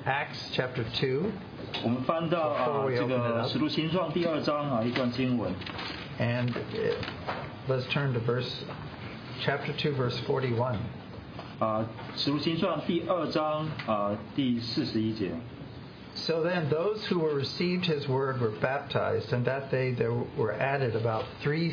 Acts chapter 2. 我们翻到这个使徒行传第2章一段经文。 And let's turn to chapter 2, verse 41. 使徒行传第2章第41节。 So then those who were received his word were baptized, and that day there were added about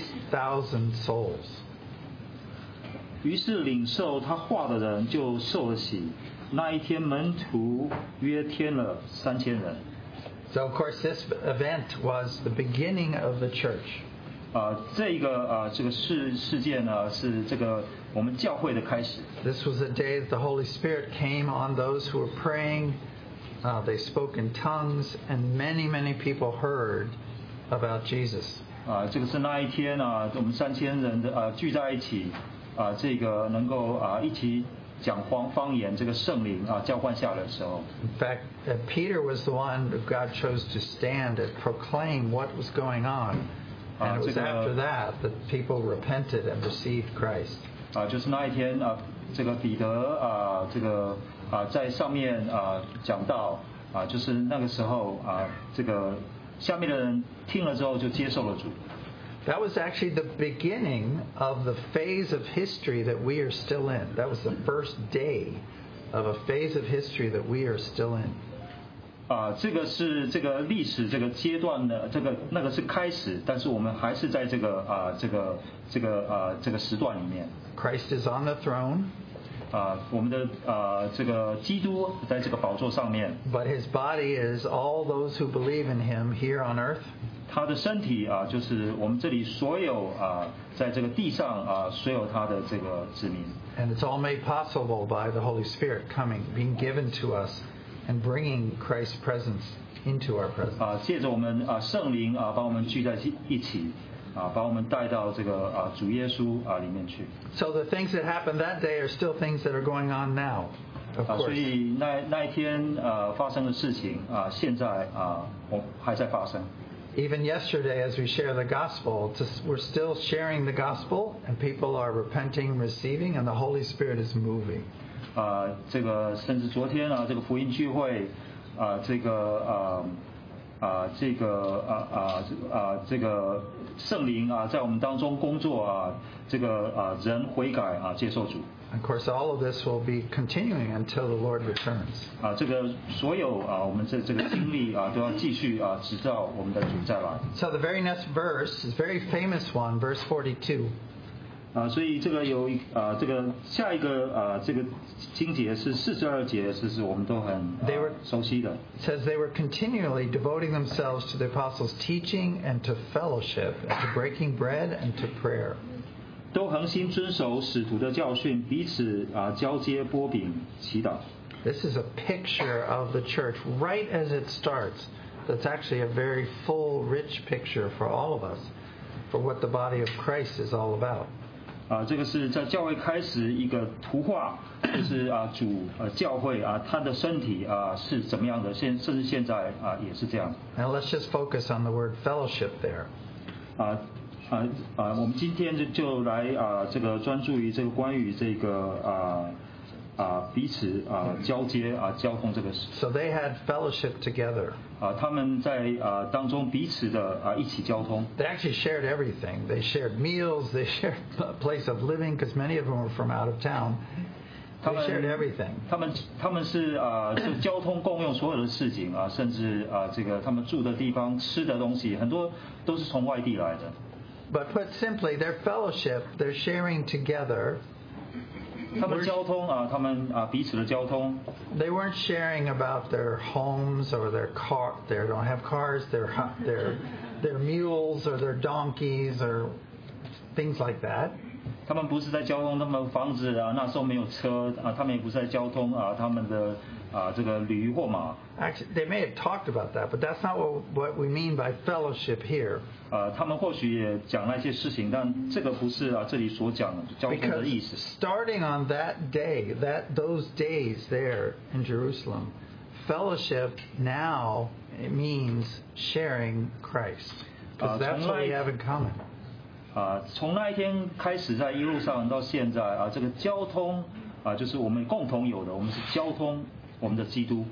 3,000 souls. 于是领受他话的人就受了洗，那一天门徒约添了3000人。 So of course this event was the beginning of the church. 这个事件呢是这个我们教会的开始。 This was the day that the Holy Spirit came on those who were praying. They spoke in tongues, and many people heard about Jesus. 这个是那一天我们3000人的聚在一起这个能够一起讲方言，这个圣灵交换下来的时候。 In fact, Peter was the one who God chose to stand and proclaim what was going on, and it was after that people repented and received Christ. 就是那一天这个彼得这个在上面讲到就是那个时候这个下面的人听了之后就接受了主。 That was actually the beginning of the phase of history that we are still in. That was the first day of a phase of history that we are still in. 这个是这个历史这个阶段的那个是开始，但是我们还是在这个这个时段里面。 Christ is on the throne. 我们的这个基督在这个宝座上面。 But his body is all those who believe in him here on earth. 他的身体就是我们这里所有在这个地上所有他的这个子民。 And it's all made possible by the Holy Spirit coming, being given to us, and bringing Christ's presence into our presence. 借着我们圣灵把我们聚在一起。把我们带到这个主耶稣里面去。 So the things that happened that day are still things that are going on now. Of course. 所以那一天发生的事情现在还在发生。 Even yesterday, as we share the gospel, we're still sharing the gospel, and people are repenting, receiving, and the Holy Spirit is moving. 这个甚至昨天这个福音聚会这个圣灵在我们当中工作这个人悔改接受主。 Of course, all of this will be continuing until the Lord returns. 这个所有我们这个经历都要继续直到我们的主再来。 So the very next verse is a very famous one, verse 42. 所以这个有这个下一个这个经节是42节，是我们都很熟悉的。 It says they were continually devoting themselves to the apostles' teaching and to fellowship, and to breaking bread and to prayer. 都恒心遵守使徒的教训，彼此交接擘饼祈祷。 This is a picture of the church right as it starts. That's actually a very full, rich picture for all of us, for what the body of Christ is all about. 这个是在教会开始一个图画，就是主教会他的身体是怎么样的，甚至现在也是这样。 Now let's just focus on the word fellowship there. 我们今天就来这个专注于这个关于这个彼此交接交通这个事。 So they had fellowship together. 他们在当中彼此的一起交通。 They actually shared everything. They shared meals. They shared a place of living because many of them were from out of town. They shared everything. 他们是就交通共用所有的事情甚至这个他们住的地方、吃的东西，很多都是从外地来的。 But put simply, their fellowship, their sharing together. 他们交通他们彼此的交通。 They weren't sharing about their homes or their car. They don't have cars. Their mules or their donkeys or things like that. 他们不是在交通他们房子那时候没有车他们也不是在交通他们的这个驴或马。 Actually, they may have talked about that, but that's not what we mean by fellowship here. 他们或许也讲那些事情，但这个不是这里所讲的交通的意思。 Starting on that day, those days there in Jerusalem, fellowship now it means sharing Christ, because that's what we have in common. 从那一天开始，在一路上到现在这个交通就是我们共同有的，我们是交通我们的基督。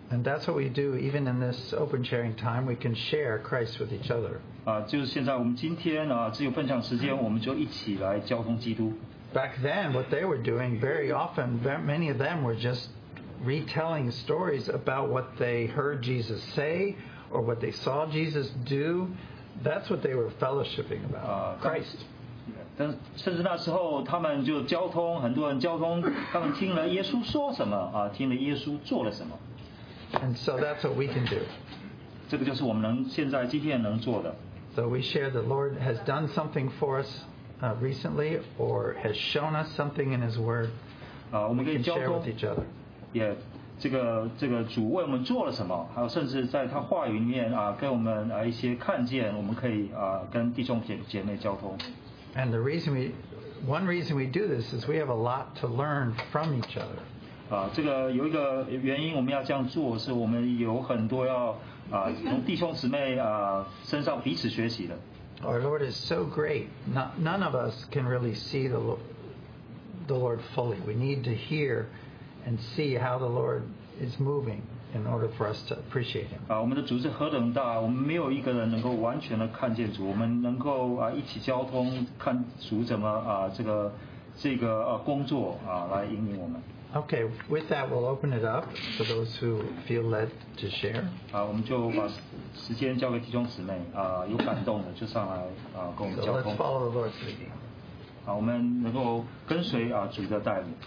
And that's what we do. Even in this open sharing time, we can share Christ with each other. 就是现在我们今天只有分享时间，我们就一起来交通基督。 Back then, what they were doing very often, many of them were just retelling stories about what they heard Jesus say or what they saw Jesus do. That's what they were fellowshipping about. Christ. 但甚至那时候他们就交通，很多人交通，他们听了耶稣说什么听了耶稣做了什么。 And so that's what we can do. 这个就是我们现在今天能做的。 So we share the Lord has done something for us recently or has shown us something in His Word. 我们可以 We can 交 share 通 with each other. 也这个主为我们做了什么，还有甚至在他话语里面跟我们一些看见，我们可以跟弟兄姐妹交通。 And one reason we do this is we have a lot to learn from each other. 这个有一个原因我们要这样做，是我们有很多要从弟兄姊妹身上彼此学习的。 Our Lord is so great. None of us can really see the Lord fully. We need to hear and see how the Lord is moving in order for us to appreciate Him. 我们的主是何等大，我们没有一个人能够完全的看见主，我们能够一起交通，看主怎么这个工作来引领我们。 Okay, with that, we'll open it up for those who feel led to share. 我们就把时间交给弟兄姊妹有感动的就上来跟我们 So 交 let's 通。 follow the Lord's leading. 我们能够跟随主的带领。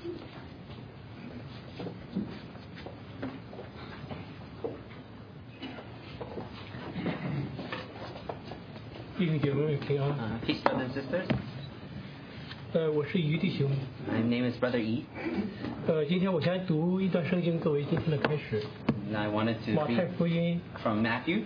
弟兄姐妹平安。 Peace, brothers and sisters. 我是于弟兄。 My name is Brother E. 今天我先读一段圣经作为今天的开始。 And I wanted to 马太 read 福音 from Matthew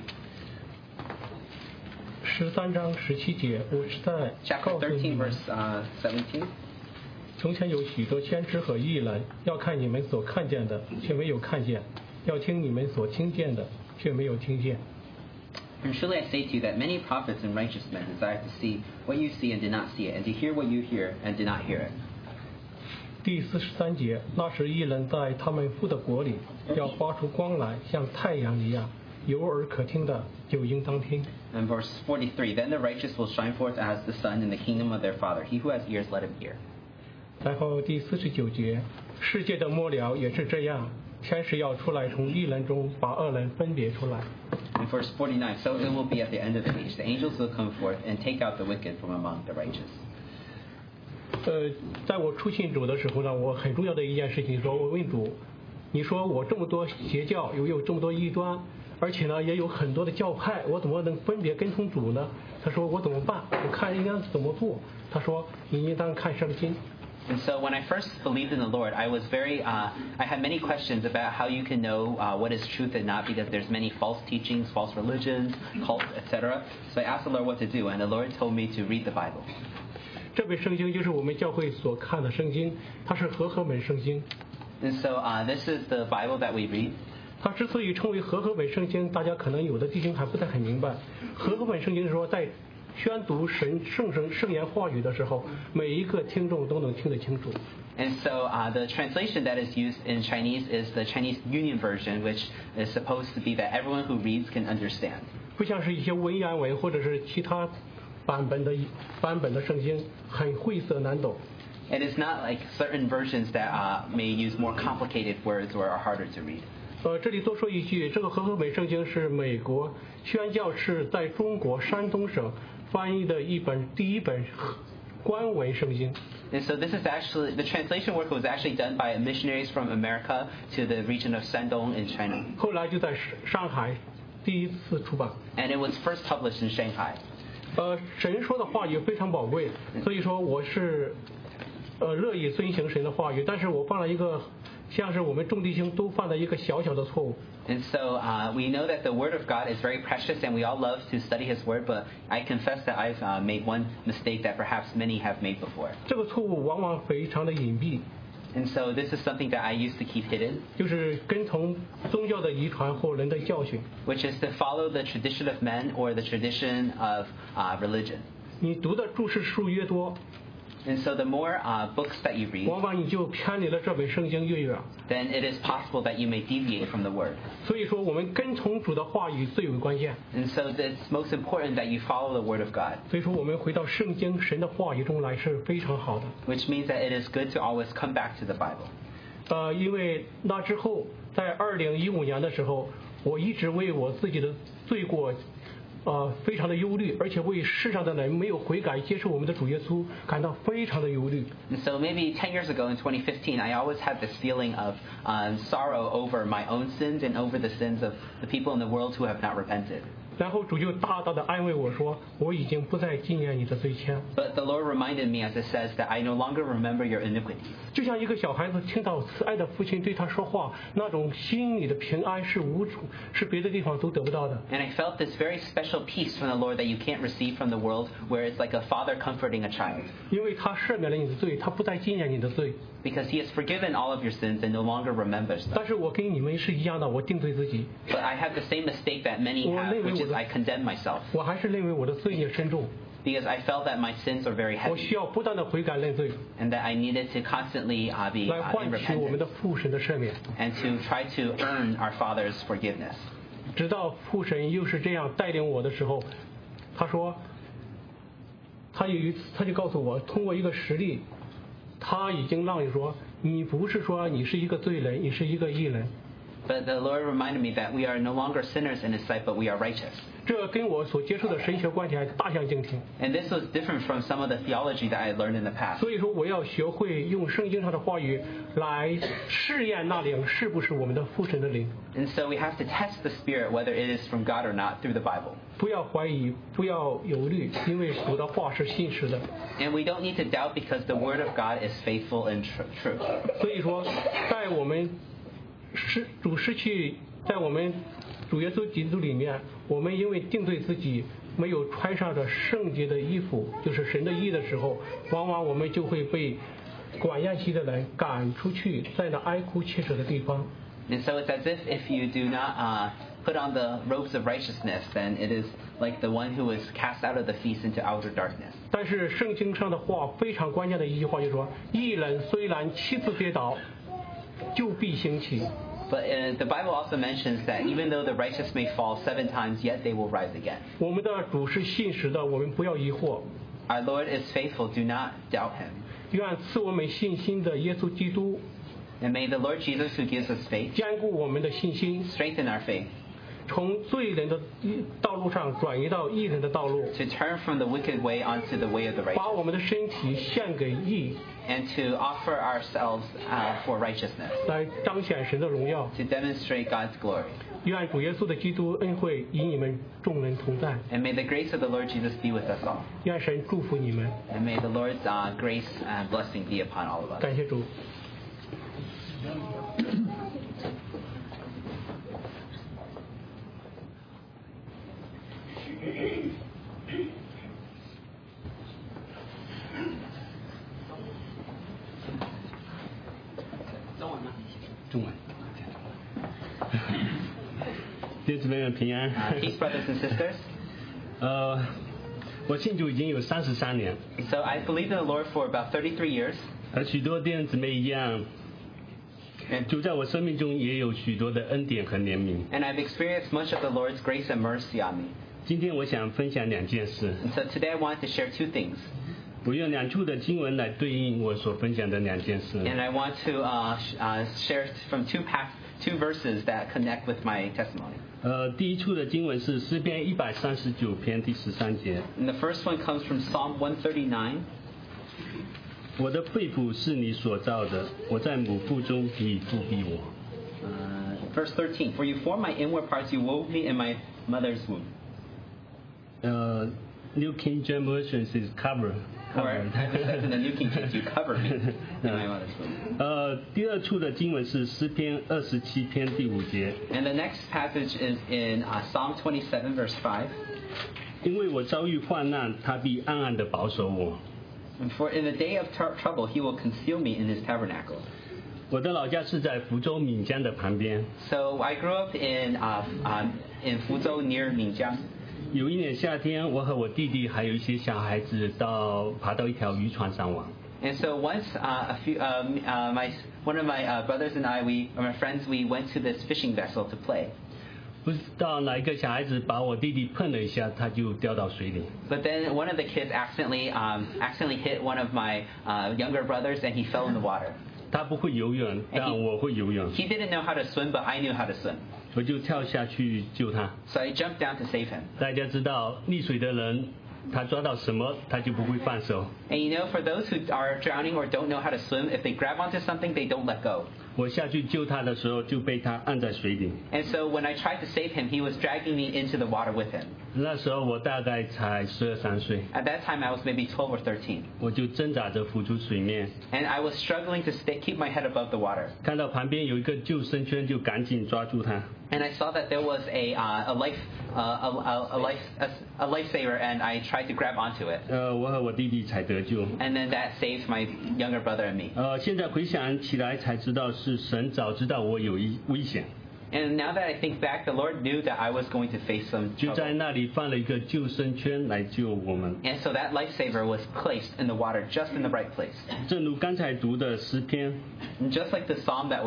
13章17节，我是在 chapter 告诉你 13, 们， verse 17. 从前有许多先知和义人，要看你们所看见的，却没有看见；要听你们所听见的，却没有听见。 And truly I say to you that many prophets and righteous men desire to see what you see and did not see it, and to hear what you hear and did not hear it. 第43节，那时义人在他们父的国里，要发出光来，像太阳一样，有耳可听的就应当听。 And verse 43, then the righteous will shine forth as the sun in the kingdom of their Father. He who has ears, let him hear. 然后第49节，世界的末了也是这样，天使要出来，从义人中把恶人分别出来。 In verse 49, so it will be at the end of the age. The angels will come forth and take out the wicked from among the righteous. 在我初信主的时候呢，我很重要的一件事情说，我问主，你说我这么多邪教，有这么多异端，而且呢也有很多的教派，我怎么能分别跟从主呢？他说我怎么办？我看应该怎么做？他说你应当看圣经。 And so when I first believed in the Lord, I was I had many questions about how you can know what is truth and not, because there's many false teachings, false religions, cults, etc. So I asked the Lord what to do, and the Lord told me to read the Bible. 这本圣经就是我们教会所看的圣经，它是和合本圣经。 And so this is the Bible that we read. 它之所以称为和合本圣经，大家可能有的弟兄还不太很明白。和合本圣经是说，在宣读圣言话语的时候，每一个听众都能听得清楚。 And so the translation that is used in Chinese is the Chinese Union Version, which is supposed to be that everyone who reads can understand. 不像是一些文言文或者是其他版本的圣经，很晦涩难懂。 It is not like certain versions that may use more complicated words or are harder to read. 这里多说一句，这个和合本圣经是美国宣教士在中国山东省翻译的第一本官文圣经。 And so this is actually, the translation work was actually done by missionaries from America to the region of Shandong in China. 后来就在上海第一次出版。 And it was first published in Shanghai. 神说的话语非常宝贵，所以说我是乐意遵行神的话语，但是我犯了一个像是我们众弟兄都犯了一个小小的错误。 And so we know that the Word of God is very precious, and we all love to study His Word, but I confess that I've made one mistake that perhaps many have made before. 这个错误往往非常的隐蔽。 And so this is something that I used to keep hidden. 就是跟从宗教的遗传或人的教训。 Which is to follow the tradition of men or the tradition of religion. 你读的注释书越多， And so the more books that you read, 往往你就偏离了这本圣经越远。 then it is possible that you may deviate from the Word. 所以说，我们跟从主的话语最为关键。 And so it's most important that you follow the Word of God, 所以说，我们回到圣经神的话语中来是非常好的。 which means that it is good to always come back to the Bible. 因为那之后，在2015年的时候，我一直为我自己的罪过。非常的忧虑，而且为世上的人没有悔改接受我们的主耶稣感到非常的忧虑。 And so maybe 10 years ago in 2015, I always had this feeling of sorrow over my own sins and over the sins of the people in the world who have not repented. 然后主就大大的安慰我说，我已经不再纪念你的罪愆。 But the Lord reminded me, as it says, that I no longer remember your iniquities. 就像一个小孩子听到慈爱的父亲对他说话，那种心里的平安是是别的地方都得不到的。 And I felt this very special peace from the Lord that you can't receive from the world, where it's like a father comforting a child. 因为他赦免了你的罪，他不再纪念你的罪。 Because he has forgiven all of your sins and no longer remembers them. 但是我跟你们是一样的，我定罪自己。 But I have the same mistake that many have, which is I condemn myself. 我还是认为我的罪孽深重。 Because I felt that my sins are very 我 heavy. 需要不断的悔改认罪， And that I needed to constantly be 来 in 换取我们的 repentance. 父神的赦免。 And to try to earn our Father's forgiveness. 直到父神又是这样带领我的时候，他说，他有一次他就告诉我，通过一个实例，他已经让你说，你不是说你是一个罪人，你是一个义人。 But the Lord reminded me that we are no longer sinners in His sight, but we are righteous. 这跟我所接触的神学观点大相径庭。 And this was different from some of the theology that I had learned in the past. 所以说，我要学会用圣经上的话语来试验那灵是不是我们的父神的灵。 And so we have to test the Spirit whether it is from God or not through the Bible. 不要怀疑，不要犹豫，因为主的话是信实的。 And we don't need to doubt because the Word of God is faithful and true. 所以说，在我们在我们主耶稣基督里面，我们因为定罪自己没有穿上着圣洁的衣服，就是神的义的时候，往往我们就会被管宴席的人赶出去，在那哀哭切齿的地方。 And so it's as if you do not put on the robes of righteousness, then it is like the one who is cast out of the feast into outer darkness. 但是圣经上的话非常关键的一句话就是说，义人虽然7次跌倒，就必兴起。 But the Bible also mentions that even though the righteous may fall 7 times, yet they will rise again. 我们的主是信实的，我们不要疑惑。 Our Lord is faithful, do not doubt Him. 愿赐我们信心的耶稣基督 And may the Lord Jesus, who gives us faith, 坚固我们的信心， strengthen our faith, 从罪人的道路上转移到义人的道路， to turn from the wicked way onto the way of the 把 righteous, 我们的身体献给义， and to offer ourselves for righteousness, 来彰显神的荣耀。 to demonstrate God's glory. 愿主耶稣的基督恩惠与你们众人同在。 And may the grace of the Lord Jesus be with us all. 愿神祝福你们。 And may the Lord's grace and blessing be upon all of us. 感谢主。 中文。弟兄姊妹们平安。 Peace, brothers and sisters. 我信主已经有33年， So I believed in the Lord for about 33 years. 和许多弟兄姊妹一样， And 主在我生命中也有许多的恩典和怜悯。 I've experienced much of the Lord's grace and mercy on me. 今天我想分享2件事， And so today I want to share 2 things. 我用2处的经文来对应我所分享的2件事。 And I want to share from 2 verses that connect with my testimony. 第一处的经文是诗篇139篇第13节。 And the first one comes from Psalm 139. 我的肺腑是你所造的，我在母腹中你覆庇我。 Verse 13. For you formed my inward parts, you wove me in my mother's womb. New King James Version says cover. Or as it says in the New King James, you covered me in my mother's womb. 第二处的经文是诗篇27篇第5节。 And the next passage is in Psalm 27, verse 5. 因为我遭遇患难，他必暗暗地保守我。 And for in the day of trouble, he will conceal me in his tabernacle. 我的老家是在福州闽江的旁边， So I grew up in Fuzhou near Minjiang. 有一年夏天，我和我弟弟还有一些小孩子爬到一条渔船上玩。 And so once, one of my brothers and I, my friends, we went to this fishing vessel to play. 不知道哪一个小孩子把我弟弟碰了一下，他就掉到水里。 But then one of the kids accidentally hit one of my younger brothers, and he fell in the water. 他不会游泳，但我会游泳。 He didn't know how to swim, but I knew how to swim. 我就跳下去救他。 So I jumped down to save him. 大家知道，溺水的人，他抓到什么，他就不会放手。 And you know, for those who are drowning or don't know how to swim, if they grab onto something, they don't let go. 我下去救他的时候，就被他按在水里。 And so when I tried to save him, he was dragging me into the water with him. 那时候我大概才12、13岁。 At that time, I was maybe 12 or 13. 我就挣扎着浮出水面。 And I was struggling to keep my head above the water. 看到旁边有一个救生圈，就赶紧抓住他。 And I saw that there was a lifesaver, and I tried to grab onto it. 我和我弟弟才得救。 And then that saved my younger brother and me. 现在回想起来才知道，是神早知道我有危险。 And now that I think back, the Lord knew that I was going to face some 就在 trouble. 那里放了一个救生圈来救我们。 And so that lifesaver was placed in the water, just in the right place. 正如刚才读的诗篇， And just like the psalm that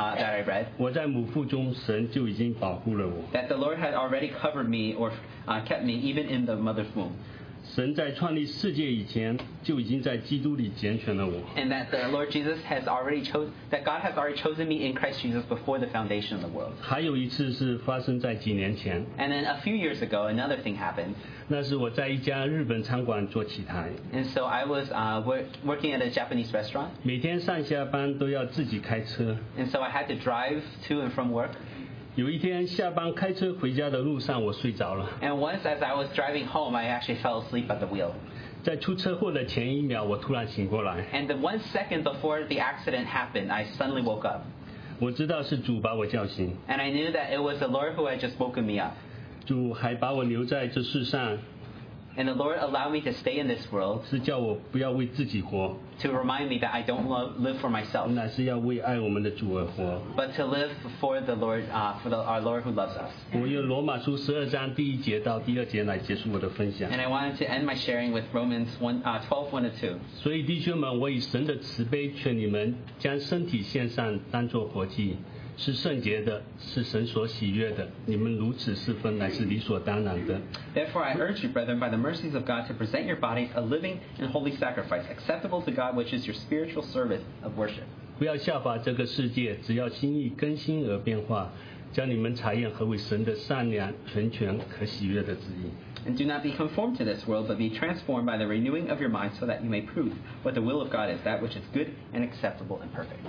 I read, 我在母腹中，神就已经保护了我。 that the Lord had already covered me or kept me even in the mother's womb. 神在创立世界以前，就已经在基督里拣选了我。 And that the Lord Jesus has already that God has already chosen me in Christ Jesus before the foundation of the world. 还有一次是发生在几年前， And then a few years ago, another thing happened. 那是我在一家日本餐馆做乞台， And so I was working at a Japanese restaurant. 每天上下班都要自己开车。 And so I had to drive to and from work. 有一天下班开车回家的路上，我睡着了。 And once as I was driving home, I actually fell asleep at the wheel. 在出车祸的前1秒，我突然醒过来。 And the 1 second before the accident happened, I suddenly woke up. 我知道是主把我叫醒， And I knew that it was the Lord who had just woken me up. 主还把我留在这世上， And the Lord allowed me to stay in this world 是叫我不要为自己活， to remind me that I don't live for myself, 乃是要为爱我们的主而活。 but to live for the Lord, our Lord who loves us. 我用罗马书12章第1节到第2节来结束我的分享。 And I wanted to end my sharing with Romans 12:1-2. 所以弟兄们，我以神的慈悲劝你们，将身体献上，当作活祭，是圣洁的，是神所喜悦的。你们如此侍奉，乃是理所当然的。 Therefore I urge you, brethren, by the mercies of God, to present your bodies a living and holy sacrifice, acceptable to God, which is your spiritual service of worship. 不要效法这个世界，只要心意更新而变化，将你们查验何为神的善良、纯全、可喜悦的旨意。 And do not be conformed to this world, but be transformed by the renewing of your mind, so that you may prove what the will of God is, that which is good and acceptable and perfect.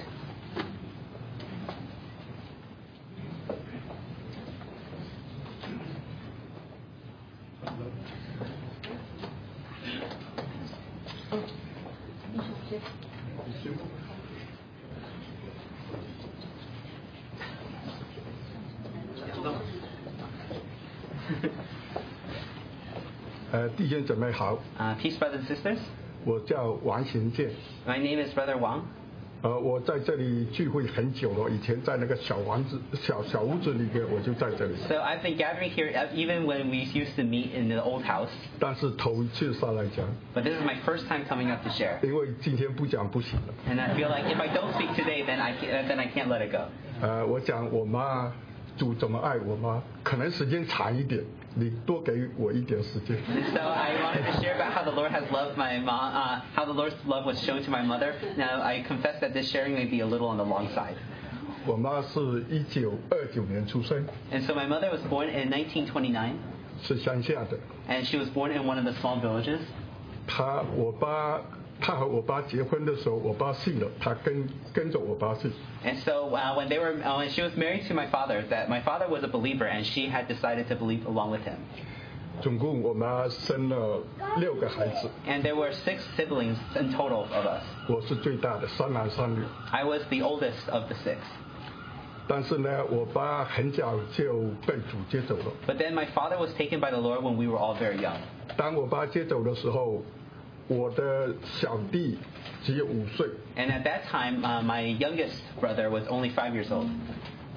弟兄姊妹好， Peace, brothers and sisters. 我叫王行健， My name is Brother Wang. 我在这里聚会很久了，以前在那个小屋子里面，我就在这里。 So I've been gathering here even when we used to meet in the old house. 但是头一次上来讲， But this is my first time coming up to share. 因为今天不讲不行了。 And I feel like if I don't speak today, then I can't let it go. 我讲我妈，主怎么爱我妈，可能时间长一点，你多给我一点时间。 And so I wanted to share about how the Lord has loved my mom, how the Lord's love was shown to my mother. Now I confess that this sharing may be a little on the long side. 我妈是1929年出生， And so my mother was born in 1929, 是乡下的。 and she was born in one of the small villages. 她和我爸结婚的时候，我爸信了，她跟着我爸信。 And so when she was married to my father, that my father was a believer, and she had decided to believe along with him. 总共我妈生了6个孩子， And there were 6 siblings in total of us. 我是最大的，3男3女。 I was the oldest of the 6. 但是呢，我爸很早就被主接走了。 But then my father was taken by the Lord when we were all very young. 当我爸接走的时候，我的小弟只有5岁。 And at that time, my youngest brother was only 5 years old.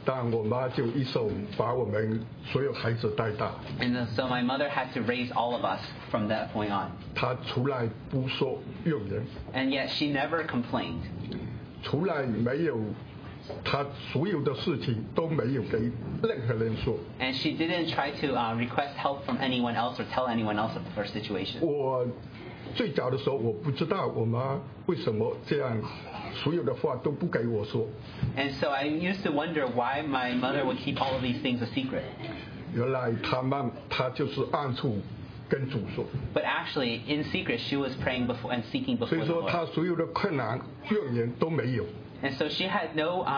但我妈就一手把我们所有孩子带大。 And so my mother had to raise all of us from that point on. 她从来不说怨言。 And yet she never complained. 从来没有，她所有的事情都没有给任何人说。 And she didn't try to request help from anyone else or tell anyone else of her situation. 我最早的时候我不知道我妈为什么这样，所有的话都不给我说。 And so I used to wonder why my mother would keep all of these things a secret. 原来她就是暗处跟主说。 But actually, in secret, she was praying before and seeking 所 before 以 the 说 Lord. 她所有的困难怨言都没有。 And so she had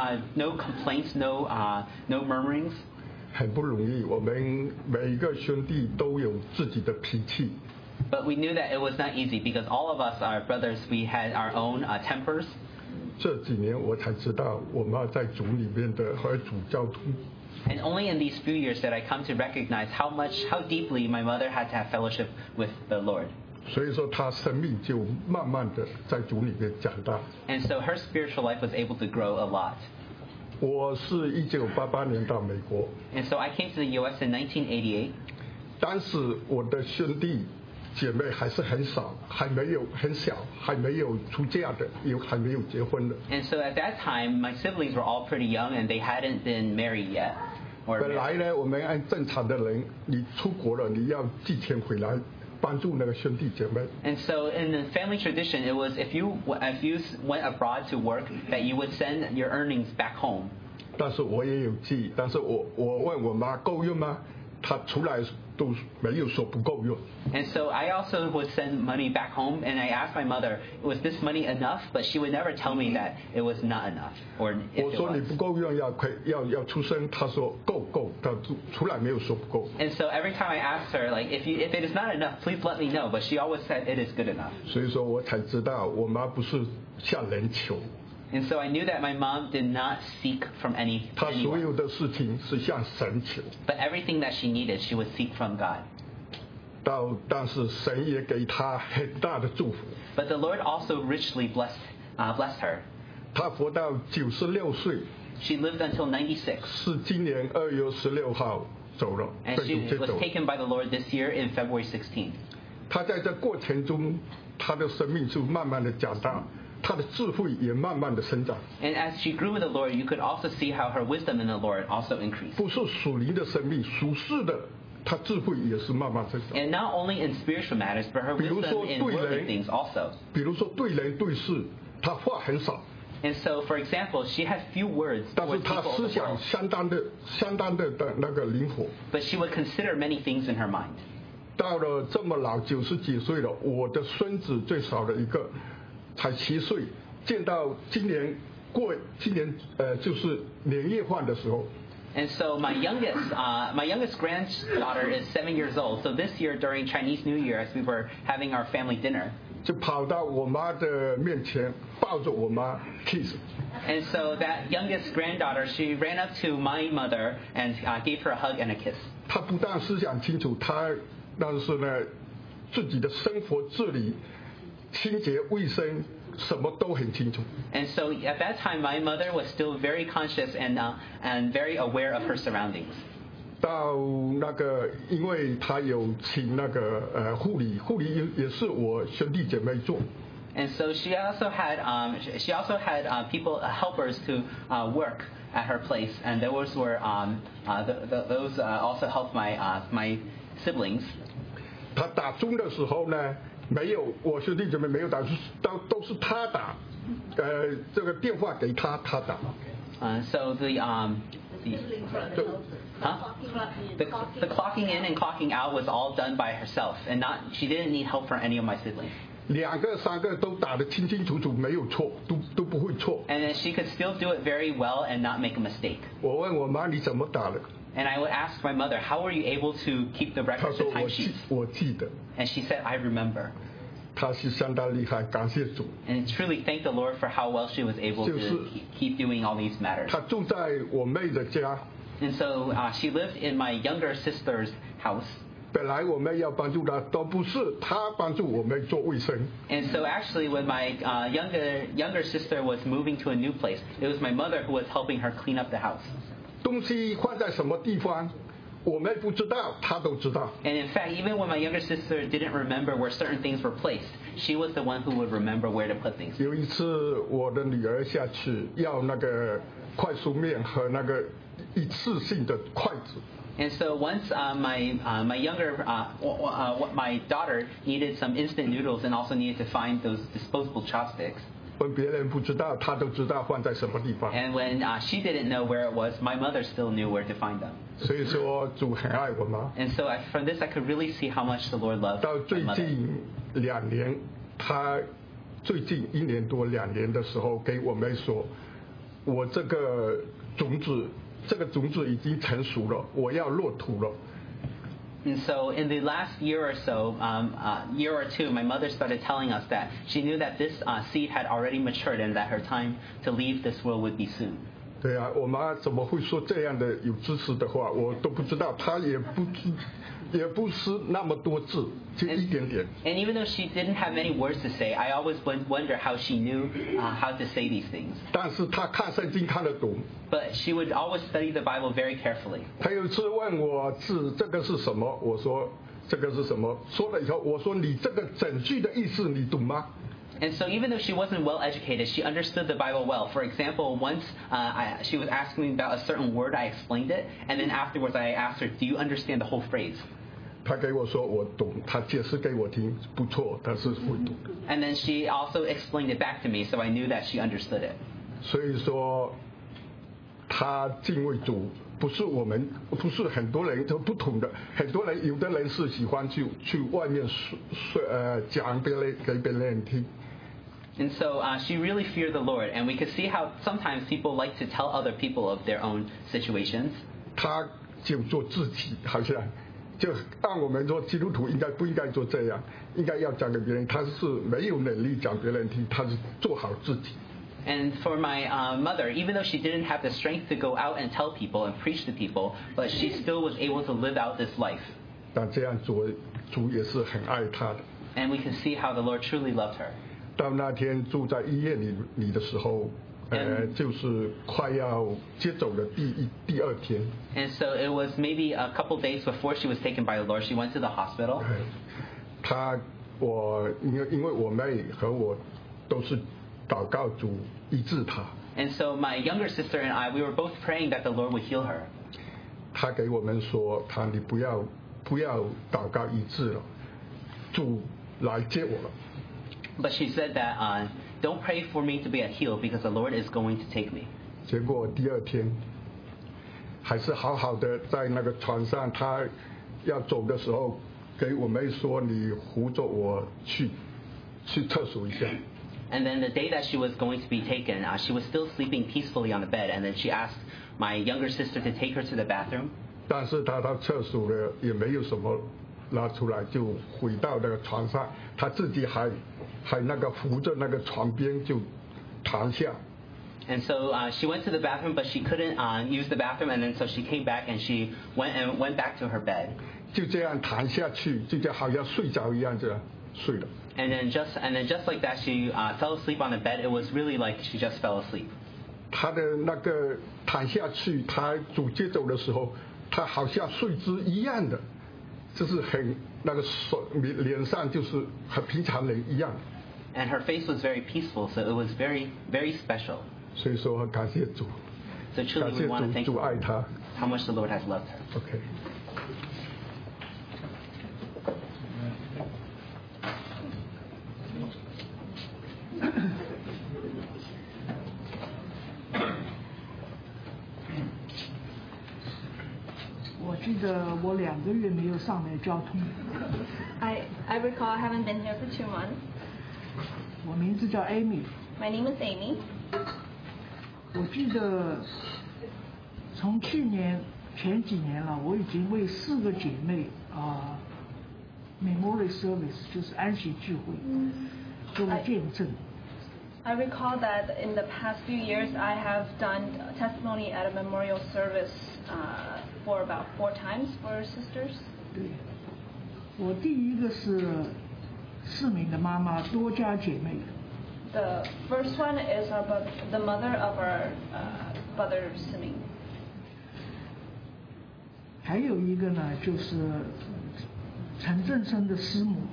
no complaints, no murmurings. 很不容易，我们每一个兄弟都有自己的脾气。 But we knew that it was not easy because all of us, our brothers, we had our own tempers. 这几年我才知道，我妈在主里面的和主交通。 And only in these few years did I come to recognize how deeply my mother had to have fellowship with the Lord. 所以说，她生命就慢慢的在主里面长大。 And so her spiritual life was able to grow a lot. 我是1988年到美国， And so I came to the U.S. in 1988. 当时我的兄弟姐妹还是很少，还没有很小，还没有出嫁的，还没有结婚的。 And so at that time, my siblings were all pretty young and they hadn't been married yet. 本来呢，我们按正常的人，你出国了，你要寄钱回来，帮助那个兄弟姐妹。 And so in the family tradition, it was if you went abroad to work, that you would send your earnings back home. 但是我也有寄，但是我问我妈够用吗？她从来都没有说不够用。 And so I also would send money back home, and I asked my mother, was this money enough? But she would never tell me that it was not enough, or if 我 it 说你 was. 不够用要出声，她说够，她从来没有说不够。 And so every time I asked her, like, if it is not enough, please let me know. But she always said it is good enough. 所以说我才知道我妈不是向人求， And so I knew that my mom did not seek from 她所 anyone, 有的事情是向神求。 but everything that she needed, she would seek from God. 但是神也给她很大的祝福。 But the Lord also richly blessed her. 她活到96岁， She lived until 96, 是今年2月16号走了， and 被 she 主接 was 走。 taken by the Lord this year in February 16. 她在这过程中，她的生命就慢慢的长大，她的智慧也慢慢的生长。 And as she grew with the Lord, you could also see how her wisdom in the Lord also increased. 不是属灵的生命，属世的，她智慧也是慢慢增长。 And not only in spiritual matters, but her 比如 wisdom 说 in 对 worldly 人 things also. 比如说对人对事，她话很少， And so, for example, she had few words 但是 towards 她 people of 思 the 想 world, 相当的那个灵活。 but she would consider many things in her mind. 到了这么老90几岁了，我的孙子最少的一个才7岁，见到今年就是年夜饭的时候， And so my youngest granddaughter is 7 years old. So this year during Chinese New Year, as we were having our family dinner, 就跑到我妈的面前，抱着我妈 kiss。 and so that youngest granddaughter, she ran up to my mother and gave her a hug and a kiss. 她不但思想清楚，但是呢，自己的生活自理、清洁卫生什么都很清楚。 And so at that time, my mother was still very conscious and very aware of her surroundings. 到那个，因为她有请那个护理也是我兄弟姐妹做。 And so she also had people helpers to work at her place, and those were those also helped my siblings. 她打钟的时候呢，没有我兄弟姐妹没有打，都是她打，这个电话给她打。 So the clocking in and clocking out was all done by herself, and she didn't need help from any of my siblings. 2个3个都打得清清楚楚，没有错，都不会错。 And then she could still do it very well and not make a mistake. 我问我妈你怎么打的？ And I would ask my mother, how were you able to keep the 她 records 说 and timesheets? 我记得。 And she said, I remember. 她是相当厉害，感谢主。 And truly thank the Lord for how well she was able 就是 to keep doing all these matters. 她住在我妹的家， And so she lived in my younger sister's house. 本来我妹要帮助她，都不是她帮助我妹做卫生。 And so actually when my younger sister was moving to a new place, it was my mother who was helping her clean up the house. 东西放在什么地方，我们不知道，他都知道。 And in fact, even when my younger sister didn't remember where certain things were placed, she was the one who would remember where to put things. 有一次，我的女儿下去要那个快速面和那个一次性的筷子。 And so once my daughter needed some instant noodles and also needed to find those disposable chopsticks. 问别人不知道，他都知道放在什么地方。 And when she didn't know where it was, my mother still knew where to find them. 所以说主很爱我们。 And so from this, I could really see how much the Lord loved 到 my 最 mother. 近2年，他最近1年多2年的时候，给我们说，我这个种子已经成熟了，我要落土了。 And so in the last year or so, year or two, my mother started telling us that she knew that this seed had already matured and that her time to leave this world would be soon. 对啊，我妈怎么会说这样的有知识的话，我都不知道，她也不是那么多字，就一点点。 And even though she didn't have many words to say, I always wonder how she knew how to say these things. 但是她看圣经看得懂。 But she would always study the Bible very carefully. 她有一次问我这个是什么，我说这个是什么，说了以后我说你这个整句的意思你懂吗？ And so even though she wasn't well educated, she understood the Bible well. For example, once she was asking me about a certain word, I explained it, and then afterwards I asked her, do you understand the whole phrase? 她给我说我懂，她解释给我听，不错，她是会懂的。 And then she also explained it back to me, so I knew that she understood it. 所以说，她敬畏主，不是很多人都不同的，很多人有的人是喜欢去外面讲给别人听。 And so she really feared the Lord, and we could see how sometimes people like to tell other people of their own situations. 她就做自己，好像就按我们说基督徒不应该做这样，应该要讲给别人。她是没有能力讲别人听，她是做好自己。 And for my mother, even though she didn't have the strength to go out and tell people and preach to people, but she still was able to live out this life. 但这样做，主也是很爱她的。 And we can see how the Lord truly loved her. 到那天住在医院里的时候，就是快要接走的第2天。 And so it was maybe a couple days before she was taken by the Lord. She went to the hospital. 因为我妹和我都是祷告主医治她。 And so my younger sister and I, we were both praying that the Lord would heal her. 她给我们说，你不要祷告医治了，主来接我了。 But she said that don't pray for me to be healed because the Lord is going to take me. 结果第2天还是好好的在那个床上，她要走的时候，给我妹说：“你扶着我去厕所一下。” And then the day that she was going to be taken, she was still sleeping peacefully on the bed. And then she asked my younger sister to take her to the bathroom. 但是她到厕所了，也没有什么拿出来，就回到那个床上，她自己还那个扶着那个床边就躺下。 And so she went to the bathroom, but she couldn't use the bathroom. And then so she came back and she went back to her bed. 就这样躺下去，就好像睡着一样，这样睡了。 And then just like that, she fell asleep on the bed. It was really like she just fell asleep. 她的那个躺下去，她主接走的时候，她好像睡姿一样的，就是很那个脸上就是和平常人一样。 And her face was very peaceful, so it was very, very special. 所以说感谢主， So 感 truly, 谢 we want to thank 主 the 爱 Lord 她。 how much the Lord has loved her. OK。 我记得我2个月没有上来交通。 I recall I haven't been here for 2 months. 我名字叫 Amy。 My name is Amy. 我记得从去年前几年了，我已经为4个姐妹Memorial Service 就是安息聚会做了见证。 I recall that in the past few years I have done testimony at a memorial service for about 4 times for sisters. 对，我第一个是4名的妈妈多家姐妹。 The first one is the mother of our brother Siming. 还有一个呢，就是陈振生的师母。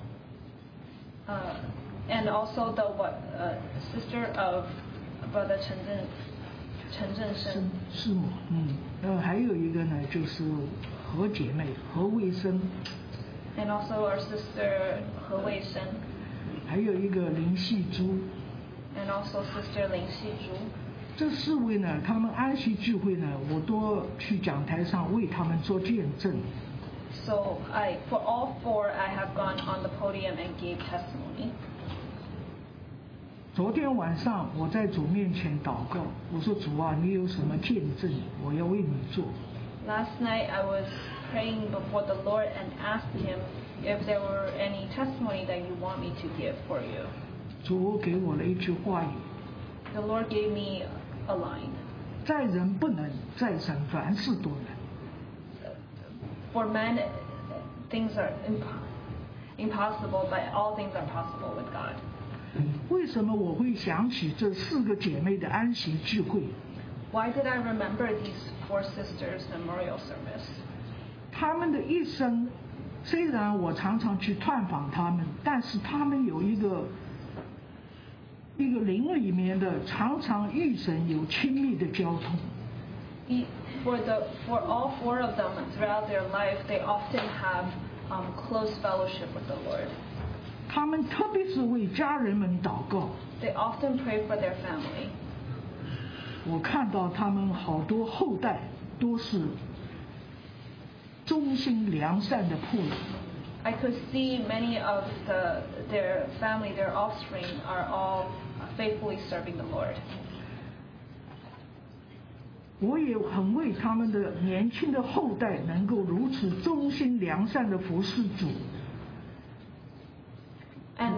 And also the sister of Brother Chen Zhenshen. 师母，还有一个呢，就是何姐妹何卫生。 And also our sister 何卫生。 还有一个林细珠。 And also sister 林细珠。 这4位呢，他们安息聚会呢，我都去讲台上为他们做见证。 So for all 4, I have gone on the podium and gave testimony. 昨天晚上我在主面前祷告，我说主啊，你有什么见证，我要为你做。 Last night I was praying before the Lord and asked Him if there were any testimony that you want me to give for you. 主给我了一句话语。 The Lord gave me a line. 在人不能，在神凡事都能。 For men, things are impossible, but all things are possible with God. 为什么我会想起这4个姐妹的安息聚会 ？Why did I remember these 4 sisters' memorial service? 他们的一生，虽然我常常去探访他们，但是他们有一个灵里面的常常与神有亲密的交通。 For all 4 of them throughout their life, they often have close fellowship with the Lord. 他们特别是为家人们祷告。 They often pray for their family. 我看到他们好多后代都是忠心良善的仆人。 I could see many of their family, their offspring, are all faithfully serving the Lord. 我也很为他们的年轻的后代能够如此忠心良善的服侍主。 And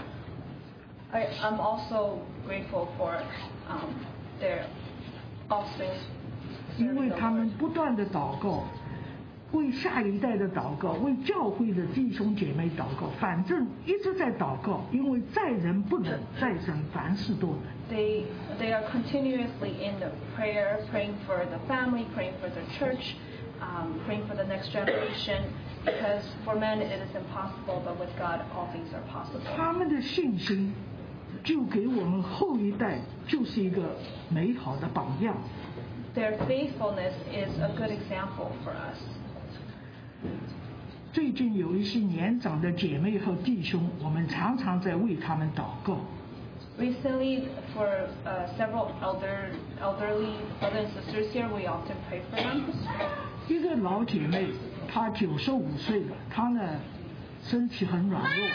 I'm also grateful for their offspring. 因为他们不断的祷告，为下一代的祷告，为教会的弟兄姐妹祷告，反正一直在祷告，因为在人不能，在神凡事都能。 They are continuously in the prayer, praying for the family, praying for the church, praying for the next generation. Because for men it is impossible, but with God all things are possible. 他们的信心就给我们后一代就是一个美好的榜样。 Their faithfulness is a good example for us. 最近有一些年长的姐妹和弟兄，我们常常在为他们祷告。 Recently, for several elderly brothers and sisters here, we often pray for them. 一个老姐妹，她95岁了，她呢身体很软弱。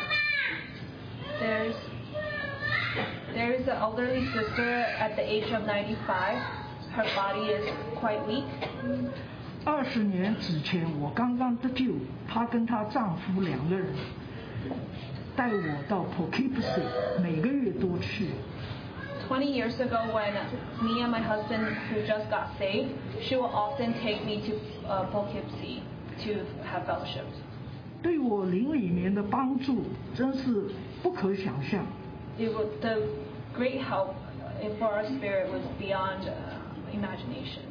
There is an elderly sister at the age of 95. Her body is quite weak. 20年之前，我刚刚得救，她跟她丈夫2个人带我到 Poughkeepsie， 每个月都去。 20 years ago, when me and my husband, who just got saved, she will often take me to Poughkeepsie to have fellowship. 对我灵里面的帮助真是不可想象。 The great help for our spirit was beyond imagination.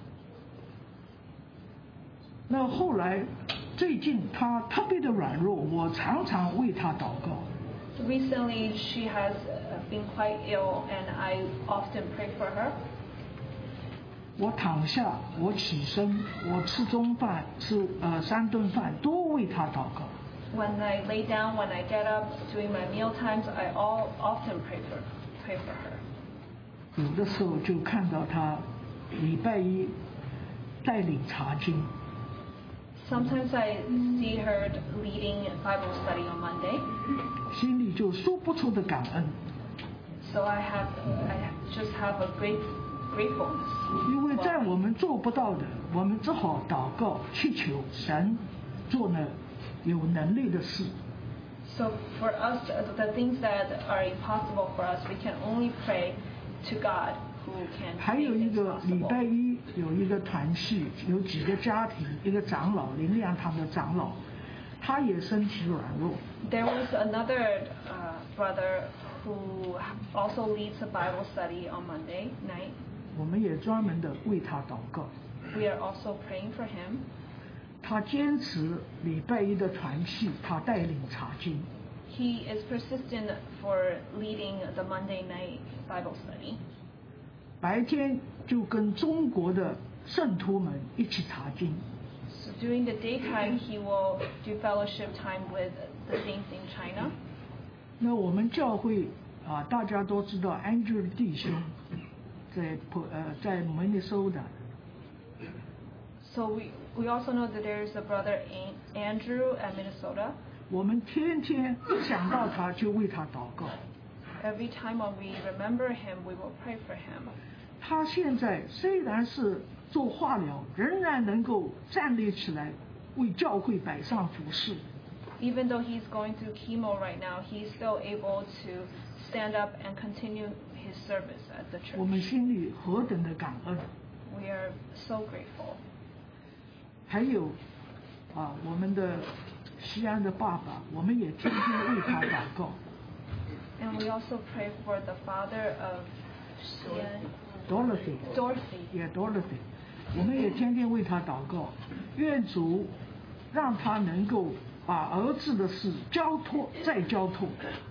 那后来最近她特别的软弱，我常常为她祷告。 Recently, she has been quite ill, and I often pray for her. 我躺下，我起身，我吃中饭，吃3顿饭，都为她祷告。 When I lay down, when I get up, during my meal times, I often pray for her. 有的时候就看到她礼拜一带领查经。 Sometimes I see her leading Bible study on Monday. 心里就说不出的感恩。 So I just have a great gratefulness. 因为在我们做不到的，我们只好祷告祈求神做呢有能力的事。 So for us, the things that are impossible for us, we can only pray to God who can. 还有一个礼拜一有一个团契，有几个家庭，一个长老灵粮堂的长老，他也身体软弱。 There was another brother who also leads a Bible study on Monday night. 我们也专门的为他祷告。 we are also praying for him. 他坚持礼拜一的团契，他带领查经。 He is persistent for leading the Monday night Bible study. 白天就跟中国的圣徒们一起查经。 So during the daytime, he will do fellowship time with the saints in China. 那我们教会大家都知道 Andrew 弟兄在 Minnesota。 So we also know that there is a brother Andrew at Minnesota. 我们天天一想到他就为他祷告。 Every time when we remember him, we will pray for him. 他现在虽然是做化疗，仍然能够站立起来，为教会摆上服饰。 Even though he's going through chemo right now, he's still able to stand up and continue his service at the church. 我们心里何等的感恩！ We are so grateful. 还有我们的西安的爸爸，我们也天天为他祷告。 And we also pray for the father of Xian. Dorothy， 我们也天天为他祷告，愿主让他能够把儿子的事交托再交托，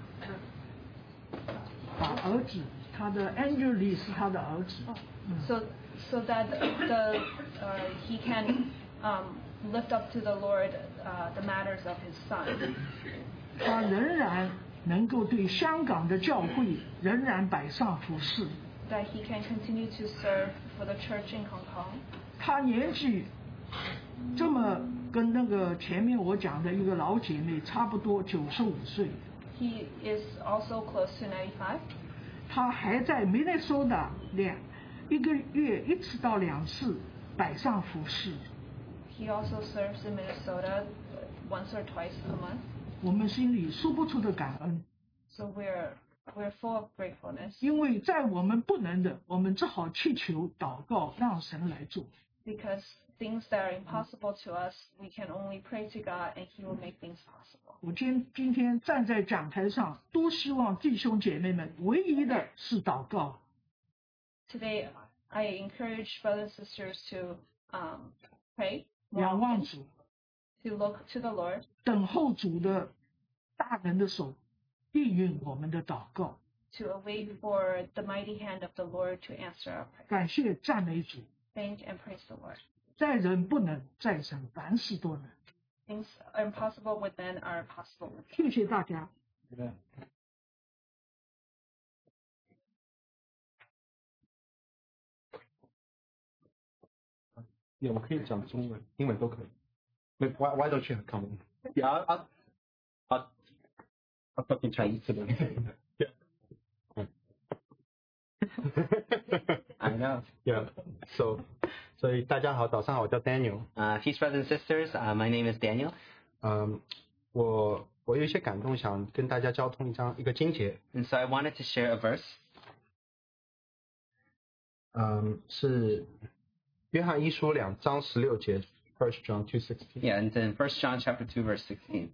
把儿子，他的 Angel 是他的儿子。 So that he can lift up to the Lord the matters of his son. 他仍然能够对香港的教会仍然摆上服饰。 That he can continue to serve for the church in Hong Kong. 他年纪这么跟那个前面我讲的一个老姐妹差不多95岁。 He is also close to 95. 他还在 Minnesota 一个月1次到2次摆上服饰。 He also serves in Minnesota once or twice a month. 我们心里说不出的感恩。 So we're full of gratefulness. 因为在我们不能的，我们只好祈求、祷告，让神来做。 Because things that are impossible to us, we can only pray to God, and He will make things possible. 我今天站在讲台上，多希望弟兄姐妹们唯一的是祷告。 Today, I encourage brothers and sisters to pray, 仰望主， to look to the Lord, 等候主的大能的手应允我们的祷告。 to await for the mighty hand of the Lord to answer our prayer. 感谢赞美主。 Thank and praise the Lord. 在人不能，在神凡事都能。 Things are impossible with men are possible with God. 谢谢大家。 我可以讲中文、英文都可以。Why don't you come in? Yeah, I'll talk in Chinese today. Yeah. I know. Yeah. So 大家好，早上好，我叫 Daniel. Peace, brothers and sisters. My name is Daniel. 我有一些感动，想跟大家交通一个经节。 And so I wanted to share a verse. 是约翰一书2章16节 ，1 John 2:16. Yeah, and in 1 John chapter 2 verse 16.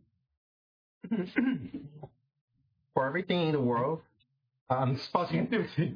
For everything in the world, 对不起，